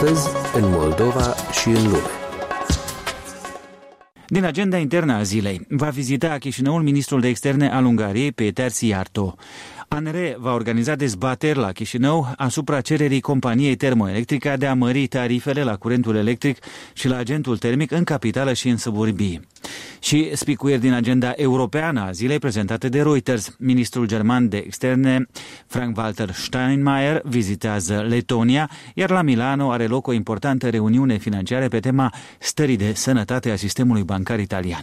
astăzi, în Moldova și în lume. Din agenda internă a zilei, va vizita Chișinăul ministrul de externe al Ungariei, Péter Szijjártó. ANR va organiza dezbateri la Chișinău asupra cererii companiei termoelectrice de a mări tarifele la curentul electric și la agentul termic în capitală și în suburbii. Și spicuieri din agenda europeană a zilei prezentate de Reuters. Ministrul german de externe, Frank-Walter Steinmeier, vizitează Letonia, iar la Milano are loc o importantă reuniune financiară pe tema stării de sănătate a sistemului bancar italian.